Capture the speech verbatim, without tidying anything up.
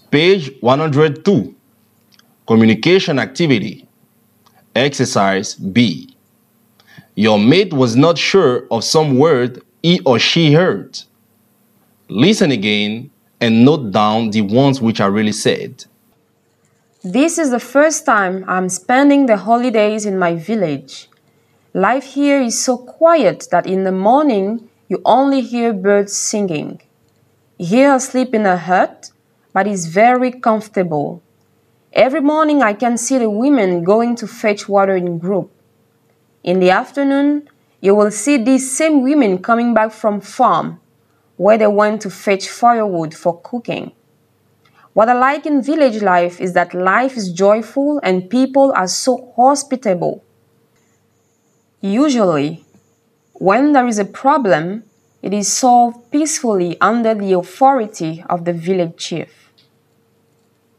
Page one hundred two. Communication activity. Exercise B. Your mate was not sure of some word he or she heard. Listen again and note down the ones which are really said. This is the first time I'm spending the holidays in my village. Life here is so quiet that in the morning you only hear birds singing. Here I sleep in a hut, but it's very comfortable. Every morning I can see the women going to fetch water in group. In the afternoon, you will see these same women coming back from farm, where they went to fetch firewood for cooking. What I like in village life is that life is joyful and people are so hospitable. Usually, when there is a problem, it is solved peacefully under the authority of the village chief.